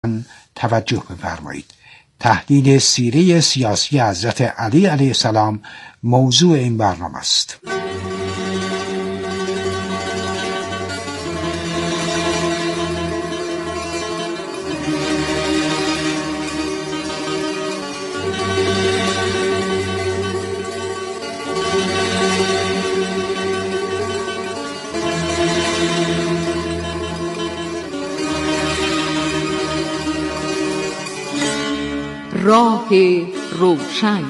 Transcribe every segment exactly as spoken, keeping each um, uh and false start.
توجه بفرمایید. تحلیل سیره سیاسی حضرت علی علیه السلام موضوع این برنامه است. راه روشن.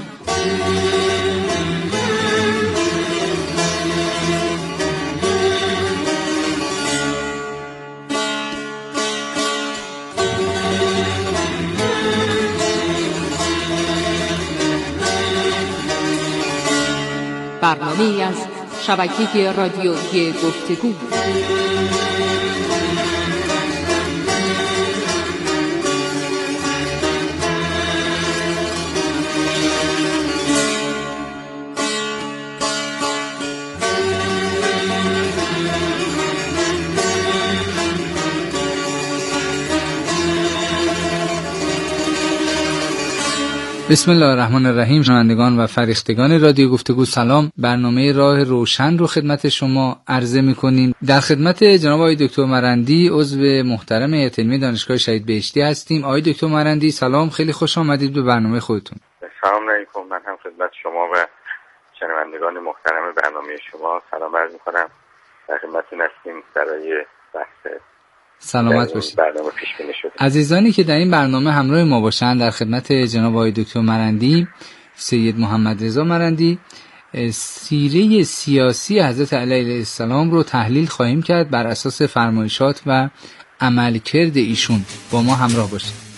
برنامه‌ای از شبکه رادیویی گفتگو. بسم الله الرحمن الرحیم. شنوندگان و فرشتگان رادیو گفتگو سلام. برنامه راه روشن رو خدمت شما عرضه می‌کنیم. در خدمت جناب آقای دکتر مرندی، عضو محترم هیئت علمی دانشگاه شهید بهشتی هستیم. آقای دکتر مرندی سلام، خیلی خوش آمدید به برنامه خودتون. سلام علیکم. من هم خدمت شما و شنوندگان محترم برنامه شما سلام عرض می‌کنم. در خدمتتون هستیم برای بحث سلامت باشید. برنامه پیش بینی شده. عزیزانی که در این برنامه همراه ما باشند، در خدمت جناب آقای دکتر مرندی، سید محمد رضا مرندی، سیره سیاسی حضرت علی علیه السلام رو تحلیل خواهیم کرد بر اساس فرمایشات و عملکرد ایشون. با ما همراه باشید.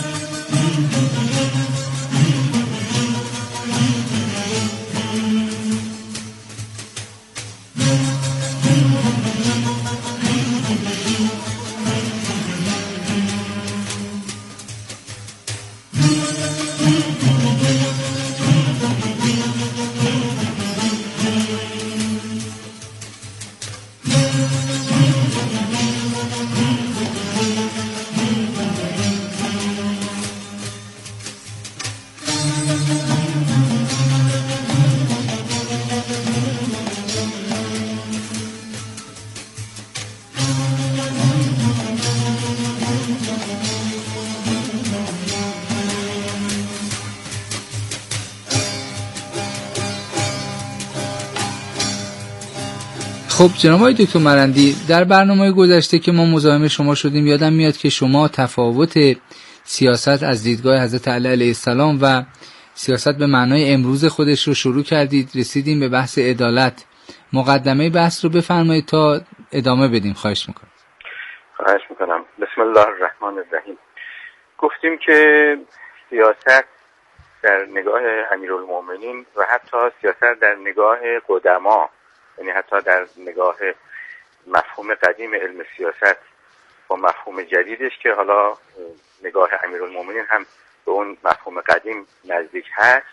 خب جناب آقای دکتر مرندی، در برنامه گذشته که ما مزاحم شما شدیم یادم میاد که شما تفاوت سیاست از دیدگاه حضرت علی علیه السلام و سیاست به معنای امروز خودش رو شروع کردید. رسیدیم به بحث عدالت. مقدمه بحث رو بفرمایید تا ادامه بدیم. خواهش میکنم. خواهش میکنم. بسم الله الرحمن الرحیم. گفتیم که سیاست در نگاه امیرالمومنین و حتی سیاست در نگاه قدما، یعنی حتی در نگاه مفهوم قدیم علم سیاست با مفهوم جدیدش که حالا نگاه امیرالمومنین هم به اون مفهوم قدیم نزدیک هست،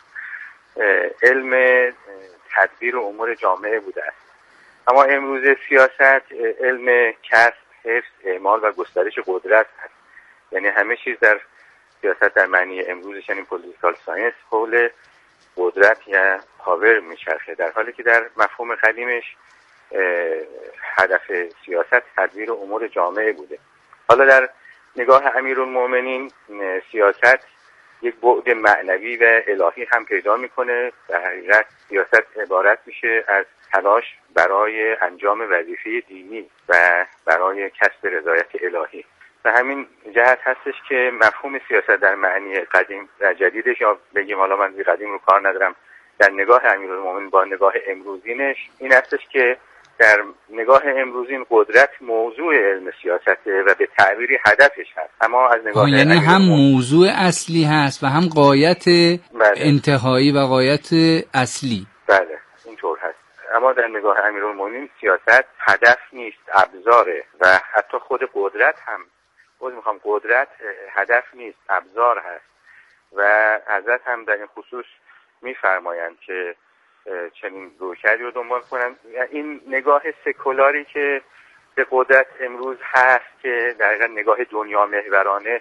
علم تدبیر امور جامعه بوده است. اما امروز سیاست علم کسب، حفظ، اعمال و گسترش قدرت هست. یعنی همه چیز در سیاست در معنی امروزش، یعنی پولیتیکال ساینس، حول قدرت یا پاور میچرخه، در حالی که در مفهوم قدیمش هدف سیاست تدبیر امور جامعه بوده. حالا در نگاه امیرالمومنین سیاست یک بعد معنوی و الهی هم پیدا میکنه. در حقیقت سیاست عبارت میشه از تلاش برای انجام وظیفه دینی و برای کسب رضایت الهی. و همین جهت هستش که مفهوم سیاست در معنی قدیم و جدیدش، یا بگیم حالا من بی قدیم رو کار ندارم، در نگاه امیرالمومنین با نگاه امروزینش این هستش که در نگاه امروزین قدرت موضوع علم سیاسته و به تعبیری هدفش هست. اما از نگاه یعنی هم موضوع اصلی هست و هم غایت بله. انتهایی و غایت اصلی. بله اینطور هست. اما در نگاه امیرالمومنین سیاست هدف نیست، ابزاره. و حتی خود قدرت هم خود میخوام قدرت هدف نیست، ابزار هست. و حضرت هم در این خصوص میفرمایند که چنین رویکردی رو دنبال کنن. این نگاه سکولاری که به قدرت امروز هست، که در حقیقت نگاه دنیا محورانه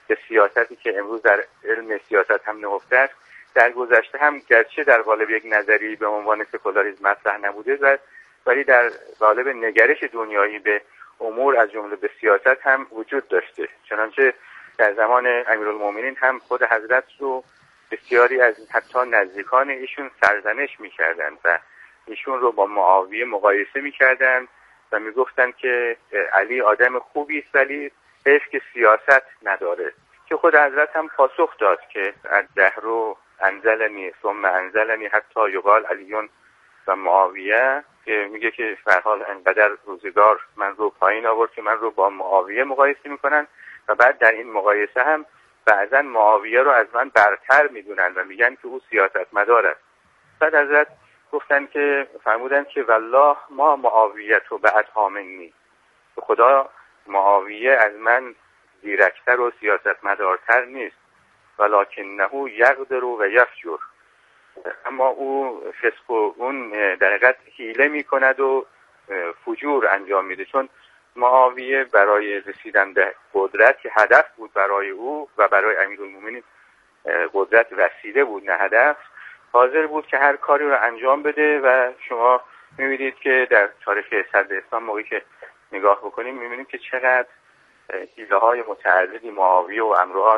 به سیاستی که امروز در علم سیاست هم نهفته است، در گذشته هم گرچه در قالب یک نظری به عنوان سکولاریسم مطرح نبوده، ولی در قالب نگرش دنیایی به امور از جمله به سیاست هم وجود داشته. چنانچه در زمان امیرالمومنین هم خود حضرت رو بسیاری از حتی نزدیکان ایشون سرزنش می‌کردند و ایشون رو با معاویه مقایسه می‌کردند و می‌گفتند که علی آدم خوبی است ولی حیف که سیاست نداره، که خود حضرت هم پاسخ داد که الدهر انزلنی ثم انزلنی حتی یقال علیون و معاویه، که میگه که به هر حال انقدر روزگار من رو پایین آورد که من رو با معاویه مقایسه میکنن و بعد در این مقایسه هم بعضا معاویه رو از من برتر میدونن و میگن که او سیاستمدار است. بعد حضرت گفتن که فرمودن که والله ما معاویه تو بعد منی، به خدا معاویه از من زیرکتر و سیاستمدارتر نیست، ولکنه یقدر و یفجر، اما او فسق و اون در حقیقت حیله میکند و فجور انجام میده. چون معاویه برای رسیدن به قدرت که هدف بود برای او و برای امیرالمومنین قدرت وسیله بود نه هدف، حاضر بود که هر کاری رو انجام بده و شما میبینید که در تاریخ صدر اسلام موقعی که نگاه بکنیم میبینیم که چقدر حیله های متعددی معاویه و امرواس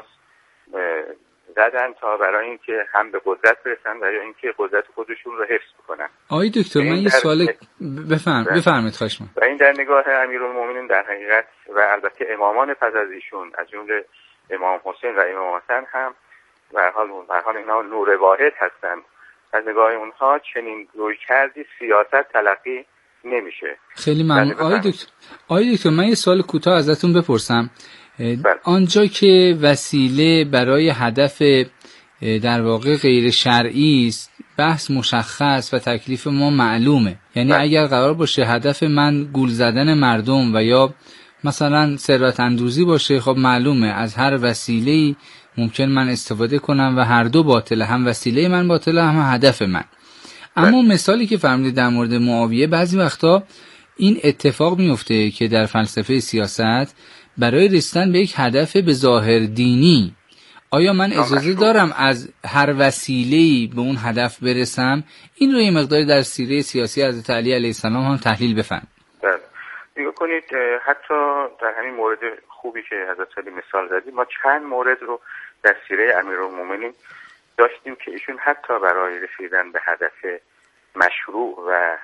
زدن تا برای اینکه هم به قدرت برسن و یا اینکه قدرت خودشون رو حفظ بکنن. آقای دکتر من یه سوال بفهم بفرمایید خواهش می‌کنم. و این در نگاه امیرالمومنین در حقیقت و البته امامان پس از ایشون از جمله امام حسین و امام حسن هم به هر حال به هر حال اینا نور واحد هستن، از نگاه اونها چنین روی کردی سیاست تلقی نمیشه. خیلی ممنون. آقای دکتر آقای دکتر من یه سوال کوتاه ازتون بپرسم. بله. آنجا که وسیله برای هدف در واقع غیر شرعی است، بحث مشخص و تکلیف ما معلومه، یعنی بله. اگر قرار باشه هدف من گول زدن مردم و یا مثلا ثروت اندوزی باشه، خب معلومه از هر وسیله‌ای ممکن من استفاده کنم و هر دو باطله، هم وسیله من باطله هم هدف من. اما بله. مثالی که فرمودید در مورد معاویه، بعضی وقتا این اتفاق میفته که در فلسفه سیاست برای رسیدن به یک هدف به ظاهر دینی، آیا من اجازه دارم از هر وسیله‌ای به اون هدف برسم؟ این رو یه مقداری در سیره سیاسی حضرت علی علیه السلام هم تحلیل بفرمایید. بله. نگاه کنید حتی در همین مورد خوبی که حضرت علی مثال زدید، ما چند مورد رو در سیره امیرالمومنین داشتیم که ایشون حتی برای رسیدن به هدف مشروع و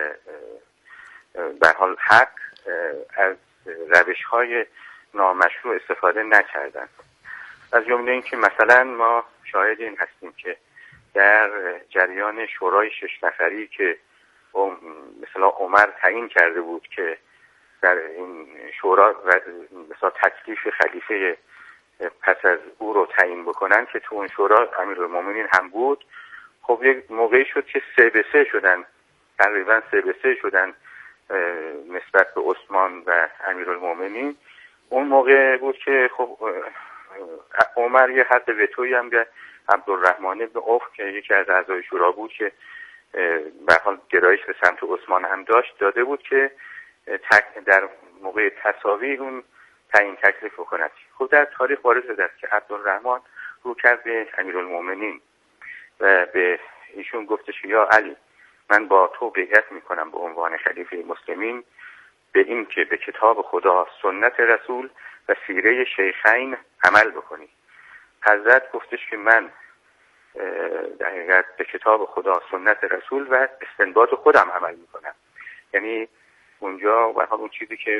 به حال حق از روش‌های نامشروع استفاده نکردند. از جمله این که مثلا ما شاهد این هستیم که در جریان شورای شش نفری که مثلا عمر تعیین کرده بود که در این شورا مثلا تکلیف خلیفه پس از او رو تعیین بکنن، که تو اون شورا امیرالمومنین هم بود، خب یک موقعی شد که سه به سه شدن، تقریبا سه به سه شدن نسبت به عثمان و امیرالمومنین. اون موقع بود که خب عمر یه حد وتویی هم به عبدالرحمن بن عوف که یکی از اعضای شورا بود که به هر حال گرایش به سمت عثمان هم داشت، داده بود که در موقع تساوی اون تعیین تکلیف بکند. خب در تاریخ وارد شده است که عبدالرحمن رو کرد به امیرالمومنین و به ایشون گفتش یا علی، من با تو بیعت میکنم به عنوان خلیفه مسلمین به این که به کتاب خدا، سنت رسول و سیره شیخین عمل بکنی. حضرت گفتش که من در حقیقت به کتاب خدا، سنت رسول و استنباط خودم عمل میکنم. یعنی اونجا به اون چیزی که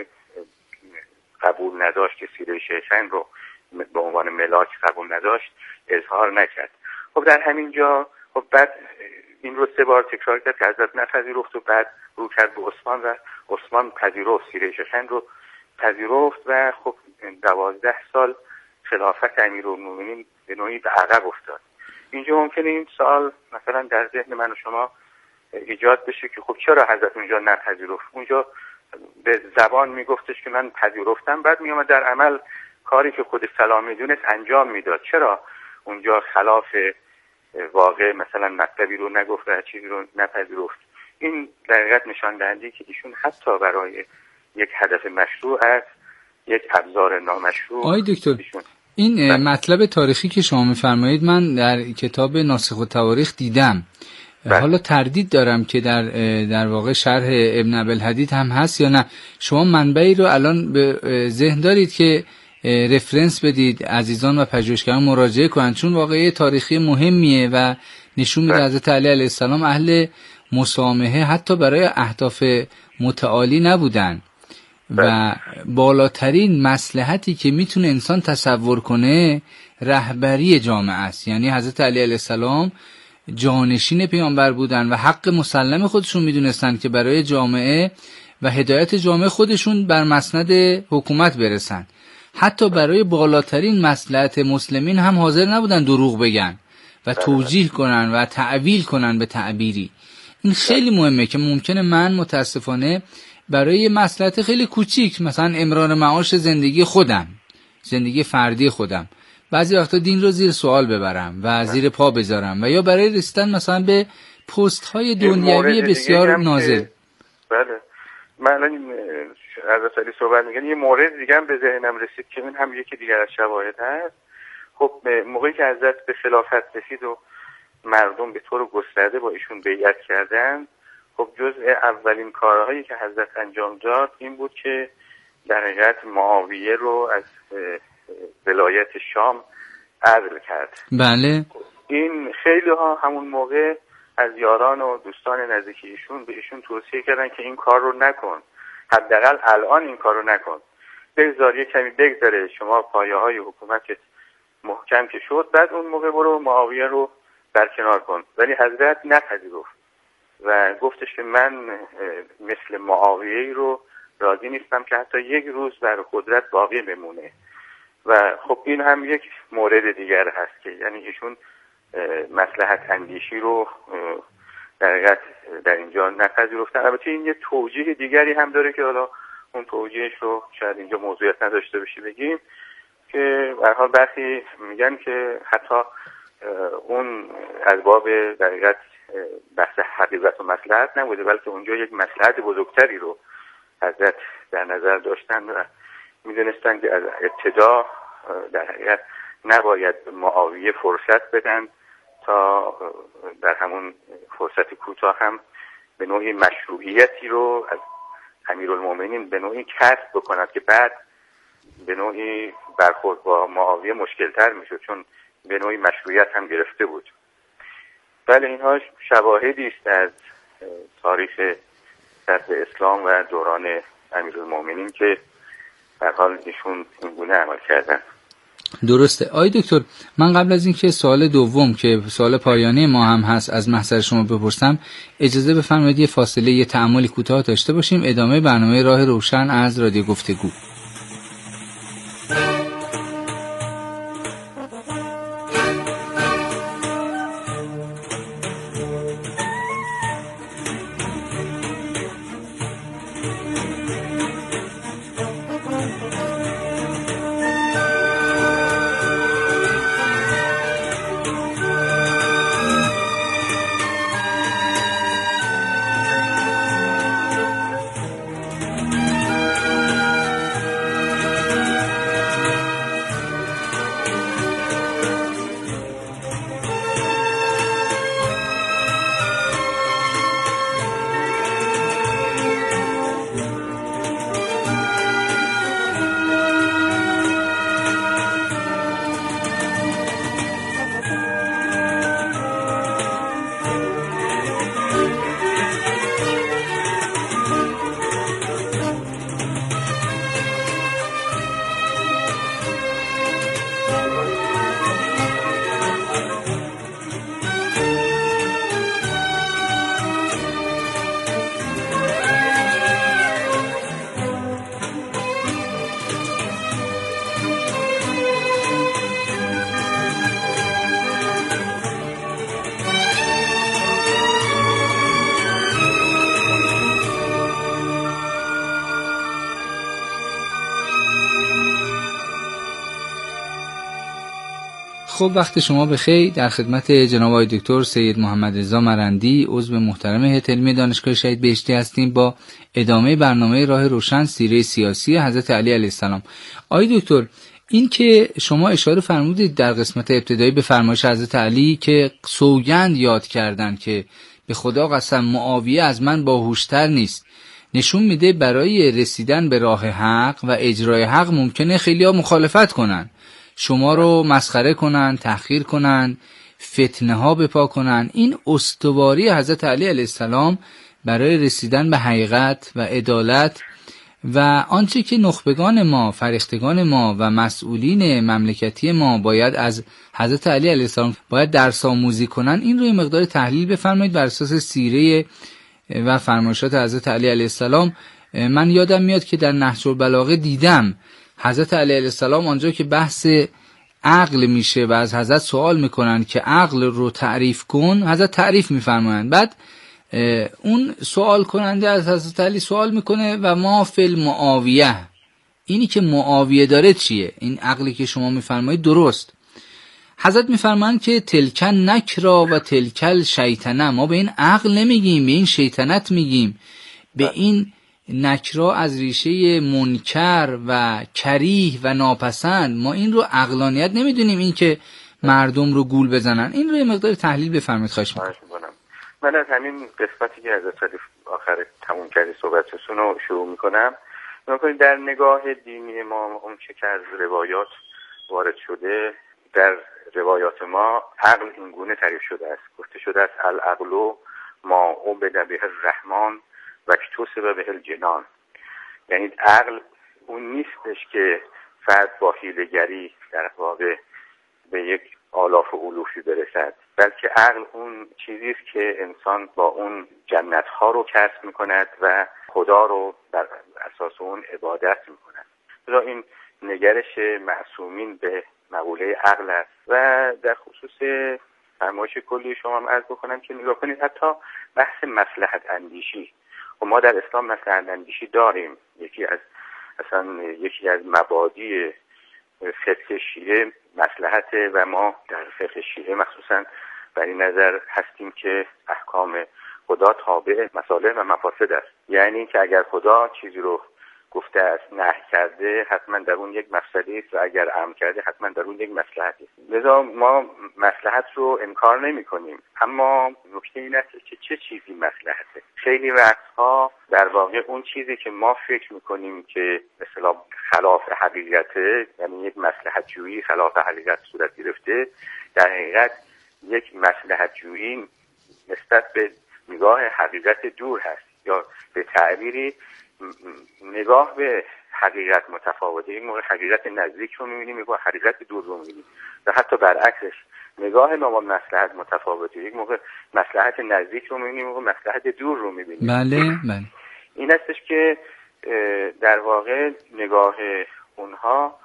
قبول نداشت که سیره شیخین رو به عنوان ملاک قبول نداشت اظهار نکرد. خب در همین جا خب بعد این رو سه بار تکرار کرد که حضرت نپذیرفت و بعد رو کرد به عثمان و عثمان پذیرفت، سیره شیخین رو پذیرفت و خب دوازده سال خلافت امیرالمومنین به نوعی به عقب افتاد. اینجا ممکنه این سوال مثلا در ذهن من و شما ایجاد بشه که خب چرا حضرت اونجا نپذیرفت؟ اونجا به زبان میگفتش که من پذیرفتم، بعد میامد در عمل کاری که خود سلام میدونست انجام میداد. چرا اونجا خلاف واقع مثلا مطلبی رو نگفت و چیزی رو نپذیرفت؟ این در حقیقت نشان دهنده که ایشون حتی برای یک هدف مشروع است یک ابزار نامشروع. آقای دکتر ایشون این مطلب تاریخی که شما می‌فرمایید من در کتاب ناسخ التواریخ دیدم. بله. حالا تردید دارم که در در واقع شرح ابن ابوالحدید هم هست یا نه. شما منبعی رو الان به ذهن دارید که رفرنس بدید عزیزان و پژوهشگران مراجعه کنند، چون واقعه تاریخی مهمیه و نشون میده حضرت علی علیه السلام اهل مسامحه حتی برای اهداف متعالی نبودن و بالاترین مصلحتی که میتونه انسان تصور کنه رهبری جامعه است. یعنی حضرت علی علیه السلام جانشین پیامبر بودن و حق مسلم خودشون میدونستن که برای جامعه و هدایت جامعه خودشون بر مسند حکومت برسن. حتی برای بالاترین مصلحت مسلمین هم حاضر نبودن دروغ بگن و توجیه کنن و تعویل کنن به تعبیری. این خیلی مهمه که ممکنه من متاسفانه برای مصلحت خیلی کوچیک، مثلا امرار معاش زندگی خودم، زندگی فردی خودم، بعضی وقتا دین رو زیر سوال ببرم و زیر پا بذارم و یا برای رسیدن مثلا به پست های دنیوی بسیار نازل. بله من الان از علی صحبت میگن یه مورد دیگه هم به ذهنم رسید که این هم یکی دیگر از شواهد هست. خب موقعی که حضرت به خلافت رسید و مردم به طور گسترده با ایشون بیعت کردن، خب جزء اولین کارهایی که حضرت انجام داد این بود که در حقیقت معاویه رو از ولایت شام عزل کرد. بله. این خیلی ها همون موقع از یاران و دوستان نزدیکی ایشون به ایشون توصیه کردن که این کار رو نکن، حداقل الان این کار رو نکن، بگذار یه کمی بگذره شما پایه های حکومتت محکم که شد، بعد اون موقع برو معاویه رو برکنار کن. ولی حضرت نپذیرفت و گفتش که من مثل معاویه رو راضی نیستم که حتی یک روز بر قدرت باقی بمونه. و خب این هم یک مورد دیگر هست که یعنی ایشون مصلحت اندیشی رو در حقیقت در اینجا نپذیرفتن. البته این یه توجیه دیگری هم داره که حالا اون توجیهش رو شاید اینجا موضوعیت نداشته باشی بگیم، که به هر حال برخی میگن که حتی اون از باب در حقیقت بحث حقیقت و مصلحت نبوده، بلکه اونجا یک مصلحت بزرگتری رو حضرت در نظر داشتن و میدونستن که از ابتدا در حقیقت نباید به معاویه فرصت بدن تا در همون فرصت کوتاه هم به نوعی مشروعیتی رو از امیرالمومنین به نوعی کسب بکند که بعد به نوعی برخورد با معاویه مشکلتر میشد، چون به نوعی مشروعیت هم گرفته بود. بله اینها شواهدی است از تاریخ صدر اسلام و دوران امیرالمومنین که در حال ایشون این گونه عمل کردن. درسته. آقای دکتر من قبل از اینکه سوال دوم که سوال پایانی ما هم هست از محضر شما بپرسم، اجازه بفرمایید یه فاصله یه تأملی کوتاه داشته باشیم، ادامه برنامه راه روشن از رادیو گفتگو. خب وقت شما بخیر. در خدمت جناب آقای دکتر سید محمد رضا مرندی عضو محترم هیئت علمی دانشگاه شهید بهشتی هستیم با ادامه برنامه راه روشن سیره سیاسی حضرت علی علیه السلام. آقای دکتر این که شما اشاره فرمودید در قسمت ابتدایی به فرمایش حضرت علی که سوگند یاد کردن که به خدا قسم معاویه از من باهوشتر نیست، نشون میده برای رسیدن به راه حق و اجرای حق ممکنه خیلی‌ها مخالفت کنن، شما رو مسخره کنن، تحقیر کنن، فتنه ها بپا کنن. این استواری حضرت علی علیه السلام برای رسیدن به حقیقت و عدالت و آنچه که نخبگان ما، فرشتگان ما و مسئولین مملکتی ما باید از حضرت علی علیه السلام باید درس آموزی کنن، این رو یه مقدار تحلیل بفرمایید بر اساس سیره و فرمایشات حضرت علی علیه السلام. من یادم میاد که در نهج البلاغه دیدم حضرت علی علیه السلام آنجا که بحث عقل میشه و از حضرت سوال میکنن که عقل رو تعریف کن، حضرت تعریف میفرمایند. بعد اون سوال کننده از حضرت علی سوال میکنه و ما فی المعاویه، اینی که معاویه داره چیه؟ این عقلی که شما میفرمایید درست. حضرت میفرمایند که تلکن نکرا و تلکل شیطنه، ما به این عقل نمیگیم، به این شیطنت میگیم. به این نکرا از ریشه منکر و کریه و ناپسند، ما این رو عقلانیت نمیدونیم، این که مردم رو گول بزنن. این رو یه مقدار تحلیل بفرمایید خواهش میکنم. من از همین قسمتی که حضرت علی آخر تموم کردی صحبتتون رو شروع میکنم. میکنید در نگاه دینی ما اون چه که از روایات وارد شده، در روایات ما عقل این گونه تعریف شده است. گفته شده است العقل ما عبد به الرحمن و اکتسب به الجنان. یعنی عقل اون نیستش که فرد با حیله‌گری در واقع به یک آلاف و علوفی برسد، بلکه عقل اون چیزی است که انسان با اون جنت‌ها رو کسب می‌کند و خدا رو بر اساس اون عبادت می‌کند. لذا این نگرش معصومین به مقوله عقل است. و در خصوص فرمایش کلی شما هم عرض بکنم که نگاه کنید حتی بحث مصلحت اندیشی، و ما در اسلام مصلحت اندیشی داریم. یکی از اصلا یکی از مبادی فقه شیعه مصلحت و ما در فقه شیعه مخصوصا بر این نظر هستیم که احکام خدا تابع مصالح و مفاسد است. یعنی که اگر خدا چیزی رو گفته است، نهی کرده، حتما در اون یک مفسده است و اگر امر کرده حتما در اون یک مصلحتی است. لذا ما مصلحت رو انکار نمی کنیم، اما نکته این است که چه چیزی مصلحته. خیلی وقتها در واقع اون چیزی که ما فکر میکنیم که مثلا خلاف حقیقته، یعنی یک مصلحت جویی خلاف حقیقت صورت گرفته، در حقیقت یک مصلحت جویی نسبت به نگاه حقیقت دور هست، یا به تعبیری نگاه به حقیقت متفاوته. یک موقع حقیقت نزدیک رو می‌بینیم، یک موقع حقیقت دور رو می‌بینیم، و حتی برعکسش نگاه ما با مصلحت متفاوته. یک موقع مصلحت نزدیک رو می‌بینیم، یک موقع مصلحت دور رو می‌بینیم. بله بله. این هستش که در واقع نگاه اونها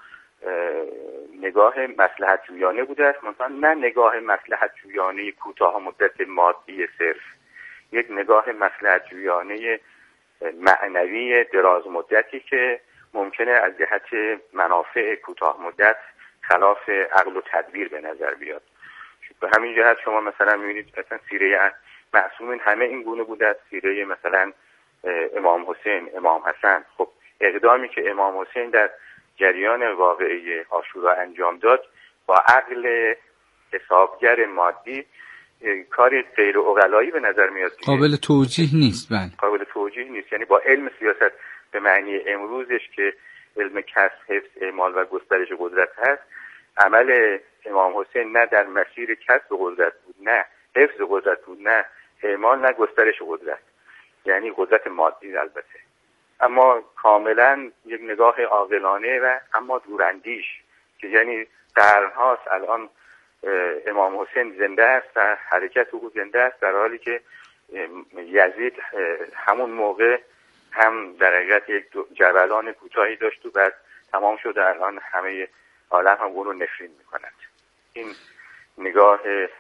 نگاه مصلحت جویانه بوده است، مثلا نه نگاه مصلحت جویانه کوتاه مدت مادی صرف، یک نگاه مصلحت جویانه معنوی دراز مدتی که ممکنه از جهت منافع کوتاه مدت خلاف عقل و تدبیر به نظر بیاد. به همین جهت شما مثلا می‌بینید مثلا سیره معصومین همه این گونه بوده است. سیره مثلا امام حسین، امام حسن، خب اقدامی که امام حسین در جریان واقعی عاشورا انجام داد با عقل حسابگر مادی کاری غیر عقلایی به نظر میاد، قابل توجیه نیست. بله قابل توجیه نیست. یعنی با علم سیاست به معنی امروزش که علم کسب، حفظ، اعمال و گسترش قدرت هست، عمل امام حسین نه در مسیر کسب قدرت بود، نه حفظ قدرت بود، نه اعمال، نه گسترش قدرت، یعنی قدرت مادی البته، اما کاملا یک نگاه عاقلانه و اما دوراندیش که یعنی قرن‌هاست الان امام حسین زنده است و حرکت او زنده است، در حالی که یزید همون موقع هم در حقیقت یک جولان کوتاهی داشت و بعد تمام شده. الان همه عالم هم اون رو نفرین میکنند. این نگاه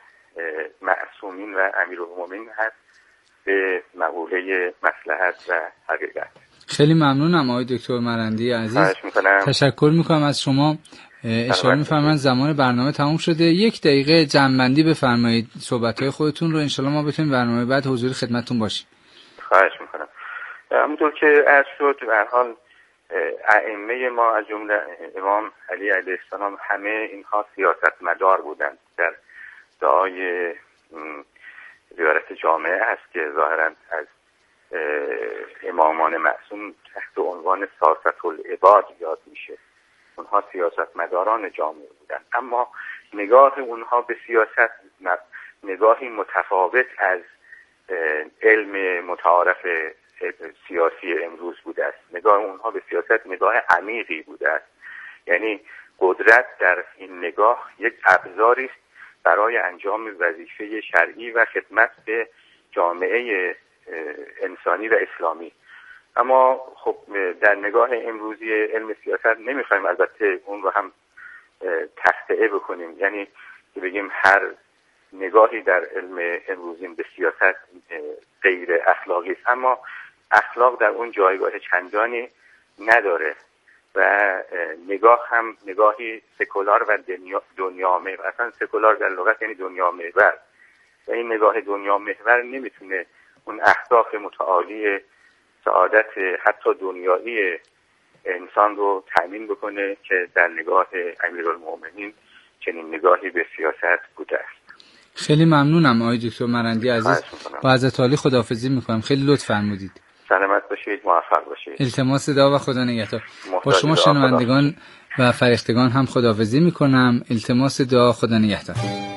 معصومین و امیرالمومنین هست به مقوله مصلحت و حقیقت. خیلی ممنونم آقای دکتر مرندی عزیز. تشکر میکنم از شما. اشاره میفرمایید زمان برنامه تموم شده. یک دقیقه جمع‌بندی بفرمایید صحبت‌های خودتون رو، انشالله ما بتونیم برنامه بعد حضور خدمتتون باشیم. خواهش میکنم. همونطور که عرض شد به هر حال ائمه ما از جمله امام علی علیه السلام همه اینها سیاستمدار بودند. در دعای زیارت جامعه هست که ظاهرا از امامان معصوم تحت عنوان ساسة العباد یاد میشه. اونها سیاستمداران جامعه بودند، اما نگاه اونها به سیاست نگاهی متفاوت از علم متعارف سیاسی امروز بوده است. نگاه اونها به سیاست نگاه عمیقی بوده است. یعنی قدرت در این نگاه یک ابزاری است برای انجام وظیفه شرعی و خدمت به جامعه انسانی و اسلامی. اما خب در نگاه امروزی علم سیاست نمیخوایم البته اون رو هم تخطئه بکنیم، یعنی که بگیم هر نگاهی در علم امروزی به سیاست غیر اخلاقی است، اما اخلاق در اون جایگاه چندانی نداره و نگاه هم نگاهی سکولار و دنیا دنیا محور، اصلا سکولار در لغت یعنی دنیا محور، و این نگاه دنیا محور نمیتونه اون اهداف متعالی سعادت حتی دنیایی انسان رو تامین بکنه که در نگاه امیرالمومنین چنین نگاهی به سیاست بوده است. خیلی ممنونم آقای دکتر مرندی عزیز. با حضرت عالی خداحافظی میکنم. خیلی لطف فرمودید. سلامت باشید، موفق باشید. التماس دعا و خدا نگهدار. با شما شنوندگان و فرشتگان هم خداحافظی میکنم. التماس دعا، خدا نگهدار.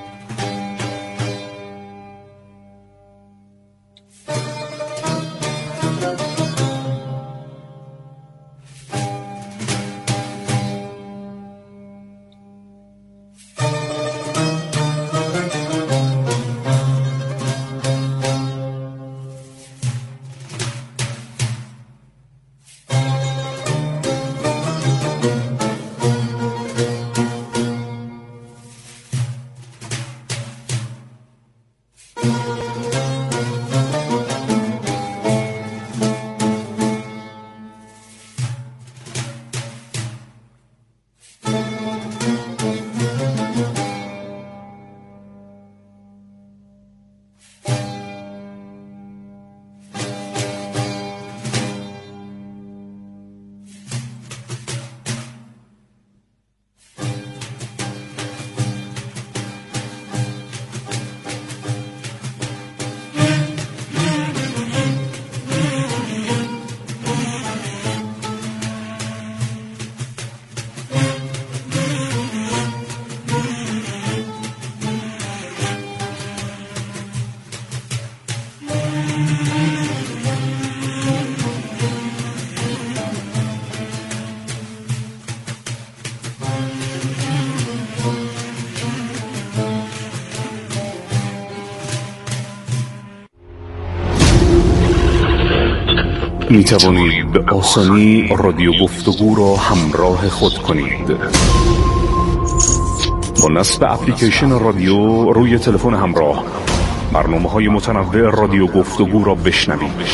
می توانید به آسانی رادیو گفتگو را همراه خود کنید. با نصب اپلیکیشن رادیو روی تلفن همراه برنامه‌های متنوع رادیو گفتگو را بشنوید.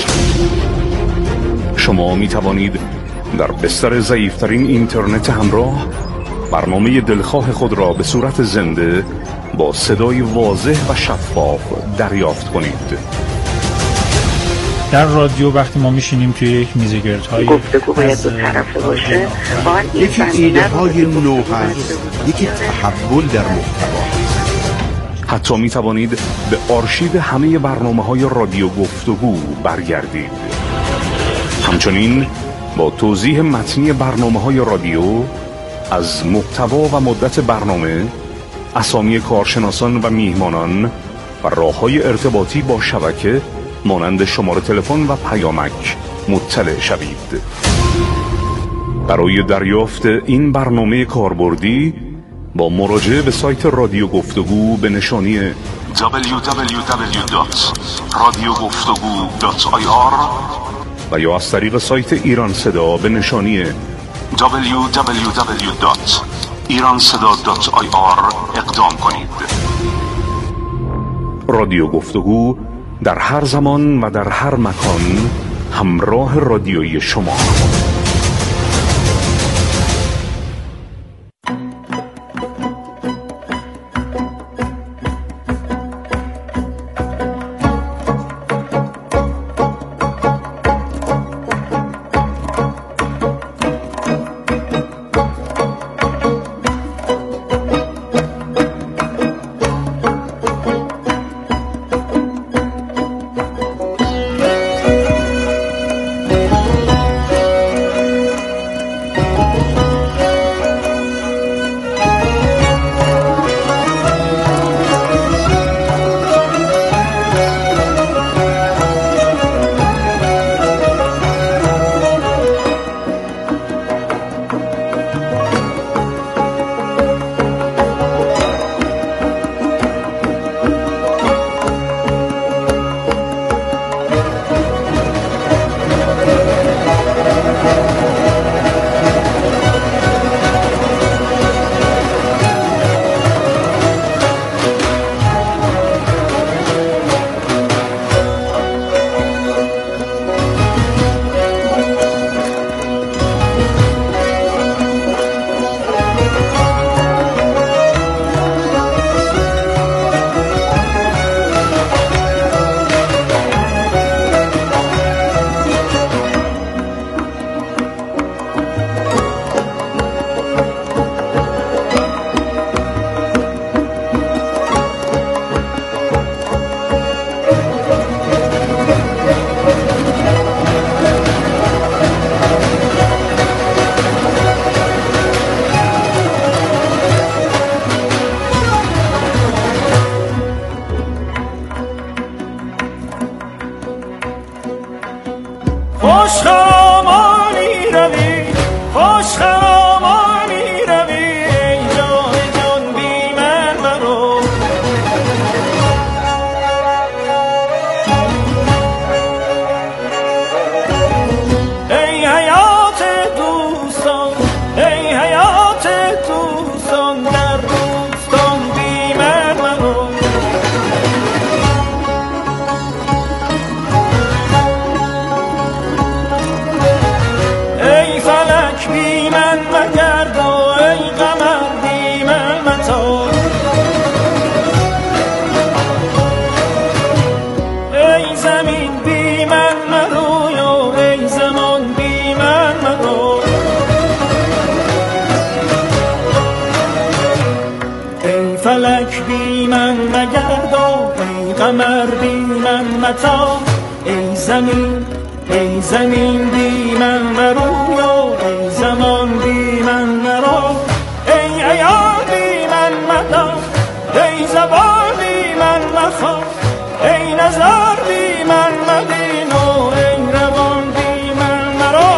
شما می توانید در بستر ضعیف‌ترین اینترنت همراه برنامه دلخواه خود را به صورت زنده با صدای واضح و شفاف دریافت کنید. در رادیو وقتی ما میشینیم توی یک میزگردهای گفتگو باید دو طرفه باشه، یکی ایده های نو هست، یکی تحول در محتوا. حتی می توانید به آرشیو همه برنامه های رادیو گفتگو برگردید. همچنین با توضیح متنی برنامه های رادیو از محتوا و مدت برنامه، اسامی کارشناسان و میهمانان و راه‌های ارتباطی با شبکه مانند شماره تلفن و پیامک مطلع شوید. برای دریافت این برنامه کاربردی با مراجعه به سایت رادیو گفتگو به نشانی دبلیو دبلیو دبلیو دات رادیو گفتگو دات آی آر و یا از طریق سایت ایران صدا به نشانی دبلیو دبلیو دبلیو دات ایران صدا دات آی آر اقدام کنید. رادیو گفتگو در هر زمان و در هر مکان همراه رادیویی شما. فلک بی من مگردا، ای قمر بی من متا، ای زمین ای زمین بی من مرویا، ای زمان بی من مرا، ای عیار بی من مدا، ای زبان بی من مخا، ای نظر بی من مبین و ای روان بی من مرا،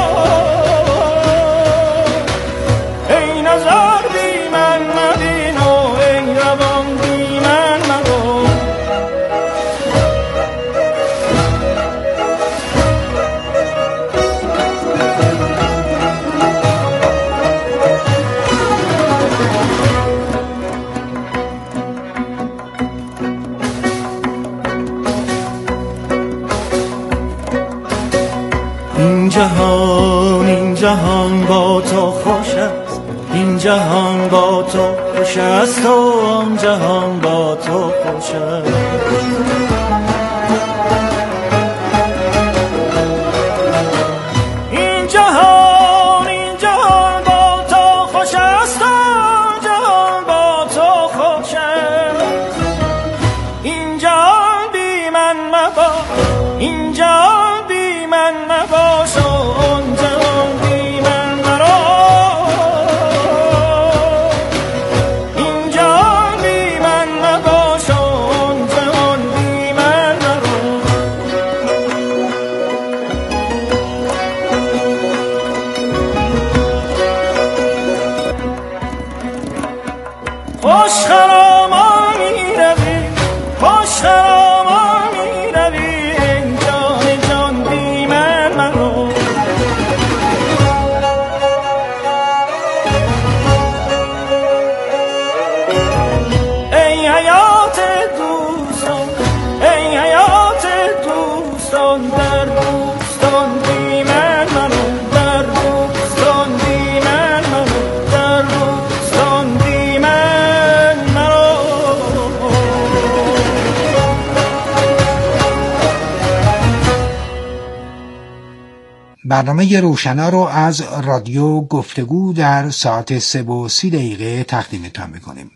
ای نظر بی من مبین و ای روان بی من مرا. این جهان این جهان با تو خوش است، این جهان با تو خوش است و آن جهان با تو خوش است. این جهان این جهان با تو خوش است و آن جهان با تو خوش است. این جهان بی من مبا، این جهان بی من مباش و اون جهان بی من مرا، این جهان بی من مباش و اون جهان بی من مرا. خوش خرامان می روی، خوش خرامان می روی، ای جان جان بی من مرا. ای حیات دوستان، ای حیات دوستان، در دوستان بی من مرا، در دوستان بی من مرا، در دوستان بی من مرا. برنامه روشنا رو از رادیو گفتگو در ساعت سه و سی دقیقه تقدیمتان میکنیم.